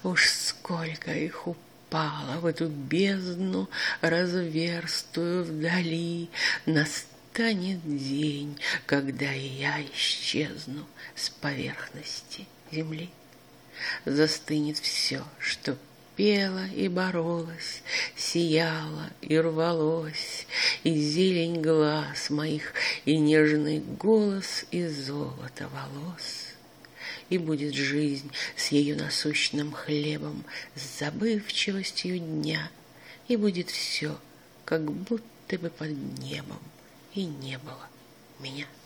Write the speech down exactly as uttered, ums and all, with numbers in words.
Уж сколько их упало в эту бездну разверстую вдали. Настанет день, когда и я исчезну с поверхности земли. Застынет все, что пела и боролась, сияла и рвалось, и зелень глаз моих, и нежный голос, и золото волос. И будет жизнь с ее насущным хлебом, с забывчивостью дня, и будет все, как будто бы под небом, и не было меня.